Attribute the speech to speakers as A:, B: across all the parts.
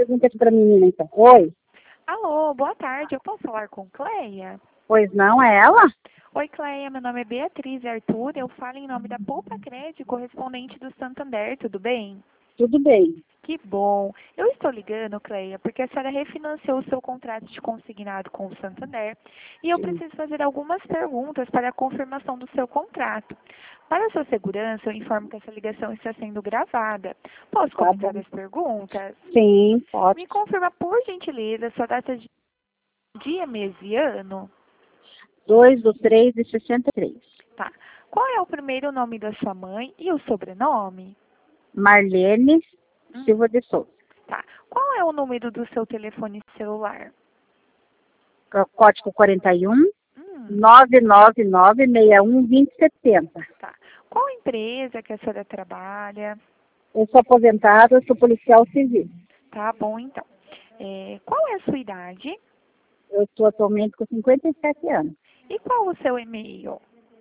A: pergunta aqui para a menina, então. Oi.
B: Alô, boa tarde. Eu posso falar com Cleia?
A: Pois não, é ela?
B: Oi, Cleia. Meu nome é Beatriz Arthur. Eu falo em nome da Poupa Crédito, correspondente do Santander. Tudo bem?
A: Tudo bem.
B: Que bom. Eu estou ligando, Cleia, porque a senhora refinanciou o seu contrato de consignado com o Santander e eu
A: Sim.
B: preciso fazer algumas perguntas para a confirmação do seu contrato. Para a sua segurança, eu informo que essa ligação está sendo gravada. Posso
A: Tá
B: começar
A: bom.
B: as perguntas?
A: Sim, pode.
B: Me confirma, por gentileza, sua data de dia, mês e ano?
A: 2/3/63.
B: Tá. Qual é o primeiro nome da sua mãe e o sobrenome?
A: Marlene
B: Hum,
A: Silva de Souza.
B: tá. Qual é o número do seu telefone celular?
A: Código 41
B: Hum,
A: 999612070.
B: tá. Qual empresa que a senhora trabalha?
A: Eu sou aposentada, sou policial civil.
B: Tá bom, então. Qual é a sua idade?
A: Eu estou atualmente com 57 anos.
B: E qual o seu e-mail?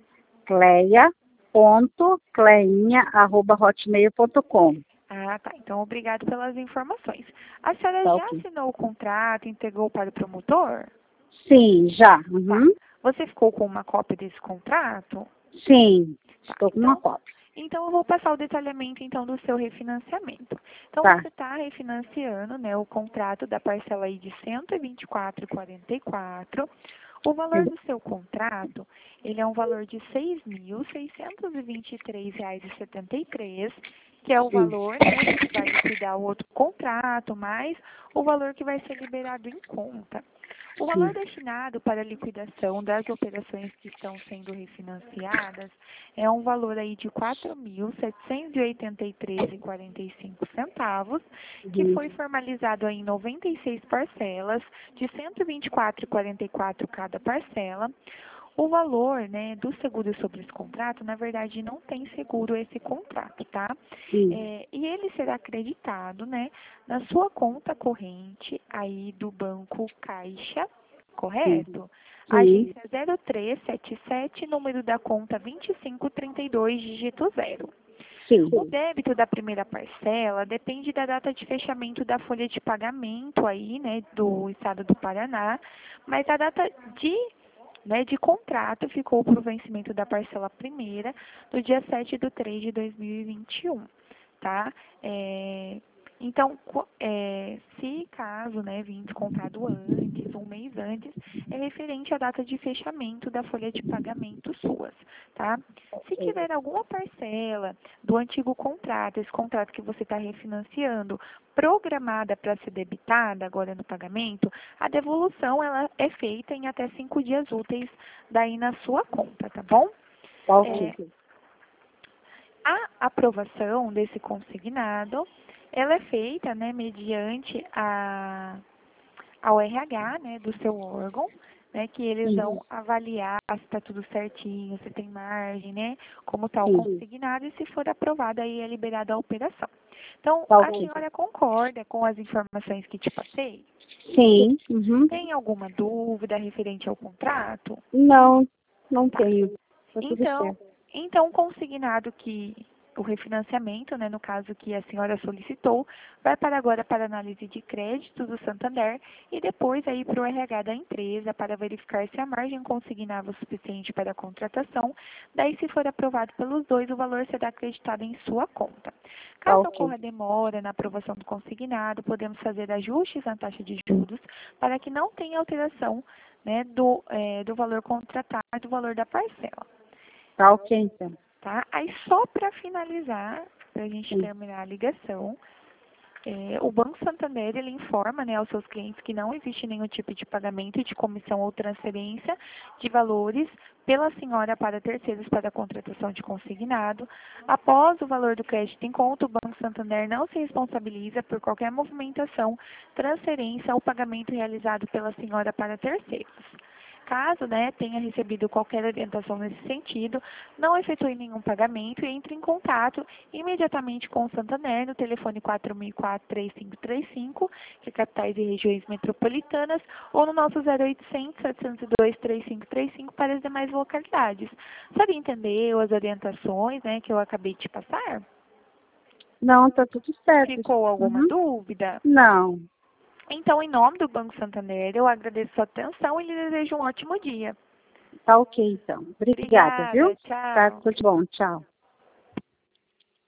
A: Cleia.cleinha@hotmail.com.
B: Ah, tá. Então, obrigado pelas informações. A senhora
A: Tá
B: já
A: ok.
B: assinou o contrato, entregou para o promotor?
A: Sim, já.
B: Tá.
A: Uhum.
B: Você ficou com uma cópia desse contrato?
A: Sim,
B: Tá.
A: estou com uma cópia.
B: Então, eu vou passar o detalhamento, então, do seu refinanciamento. Então,
A: Tá.
B: você está refinanciando, né, o contrato da parcela aí de R$ 124,44. O valor
A: Sim.
B: do seu contrato, ele é um valor de R$ 6.623,73, que é o
A: Sim.
B: valor, né, que vai liquidar o outro contrato, mais o valor que vai ser liberado em conta. O
A: Sim.
B: valor destinado para a liquidação das operações que estão sendo refinanciadas é um valor aí de R$ 4.783,45, que
A: Uhum.
B: foi formalizado aí em 96 parcelas de R$ 124,44 cada parcela. O valor, né, do seguro sobre esse contrato, na verdade, não tem seguro esse contrato, tá?
A: Sim.
B: E ele será acreditado, né, na sua conta corrente aí do Banco Caixa,
A: Sim.
B: correto?
A: Sim.
B: Agência 0377, número da conta 2532, dígito 0.
A: Sim.
B: O débito da primeira parcela depende da data de fechamento da folha de pagamento aí, né, do Estado do Paraná, mas a data de contrato ficou para o vencimento da parcela primeira no dia 7/3/2021, tá? Então, se caso, né, vim descontado antes, um mês antes, é referente à data de fechamento da folha de pagamento suas, tá? Se tiver alguma parcela do antigo contrato, esse contrato que você está refinanciando, programada para ser debitada agora no pagamento, a devolução ela é feita em até 5 dias úteis daí na sua conta, tá bom?
A: Tá ok.
B: É, a aprovação desse consignado, ela é feita, né, mediante ao RH, né, do seu órgão, né, que eles
A: Sim.
B: vão avaliar se está tudo certinho, se tem margem, né, como está o
A: Sim.
B: consignado e se for aprovado aí é liberada a operação. Então,
A: Tá
B: a
A: ok.
B: senhora concorda com as informações que te passei?
A: Sim. Uhum.
B: Tem alguma dúvida referente ao contrato?
A: Não, não
B: Tá.
A: tenho. Tá tudo
B: Então,
A: certo.
B: então consignado que o refinanciamento, né, no caso que a senhora solicitou, vai para agora para análise de crédito do Santander e depois aí para o RH da empresa para verificar se a margem consignava o suficiente para a contratação. Daí, se for aprovado pelos dois, o valor será acreditado em sua conta.
A: Tá
B: Caso
A: ok.
B: ocorra demora na aprovação do consignado, podemos fazer ajustes na taxa de juros para que não tenha alteração, né, do valor contratado e do valor da parcela.
A: Tá ok, então.
B: Tá? Aí, só para finalizar, para a gente
A: Sim.
B: terminar a ligação, o Banco Santander ele informa, né, aos seus clientes que não existe nenhum tipo de pagamento de comissão ou transferência de valores pela senhora para terceiros para a contratação de consignado. Após o valor do crédito em conta, o Banco Santander não se responsabiliza por qualquer movimentação, transferência ou pagamento realizado pela senhora para terceiros. Caso, né, tenha recebido qualquer orientação nesse sentido, não efetue nenhum pagamento e entre em contato imediatamente com o Santander no telefone 4004-3535, que é capitais e regiões metropolitanas, ou no nosso 0800 702 3535 para as demais localidades. Sabe, entendeu as orientações, né, que eu acabei de te passar?
A: Não, tá tudo certo.
B: Ficou alguma
A: Uhum.
B: dúvida?
A: Não.
B: Então, em nome do Banco Santander, eu agradeço a sua atenção e lhe desejo um ótimo dia.
A: Tá ok, então. Obrigada, viu?
B: Obrigada,
A: Tá
B: tchau.
A: tudo bom, tchau.